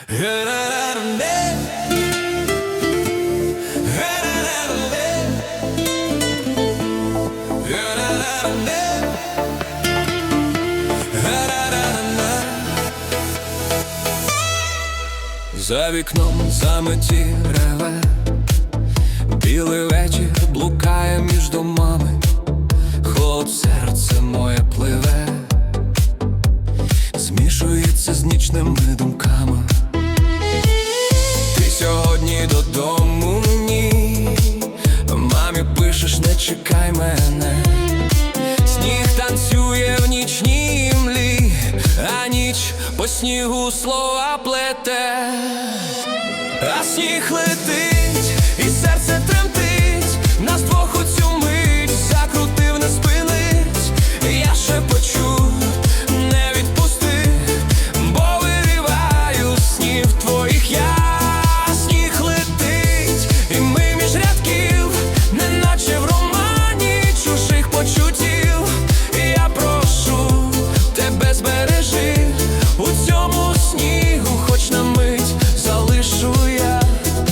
За вікном заметі реве, білий вечір блукає між домами, холод серце моє пливе, змішується з нічними думками. Ти сьогодні додому ні, мамі пишеш, не чекай мене. Сніг танцює в нічній млі, а ніч по снігу слова плете. А сніг летить, і серце тремтить, нас двох у цю мить закрутив, не спинить. Я шепочу, не відпусти, бо вириваю сніг твоїх я. Сніг летить, і ми між рядків, неначе в романі чужих почуттів. Я прошу, тебе збережи у цьому снігу, хоч на мить залишу я.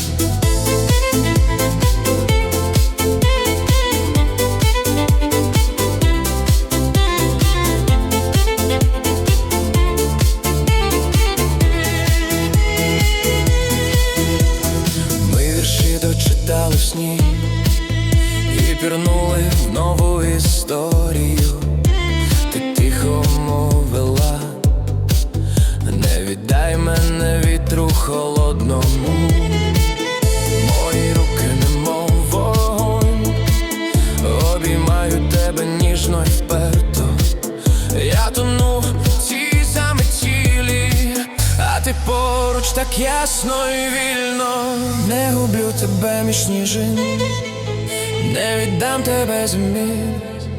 Ми вірші дочитали в сні і пірнули в нову історію. Ти тихо мовила, не віддай мене вітру холодному. Мої руки немов вогонь, обіймаю тебе ніжно й вперто. Я тону в цій заметілі, а ти поруч так ясно і вільно. Не гублю тебе між ніжин, не віддам тебе змін,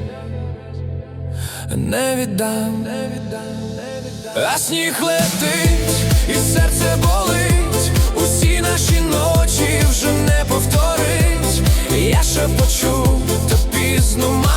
не віддам. А сніг летить, і серце болить, усі наші ночі вже не повторить. Я шепочу, та пізно.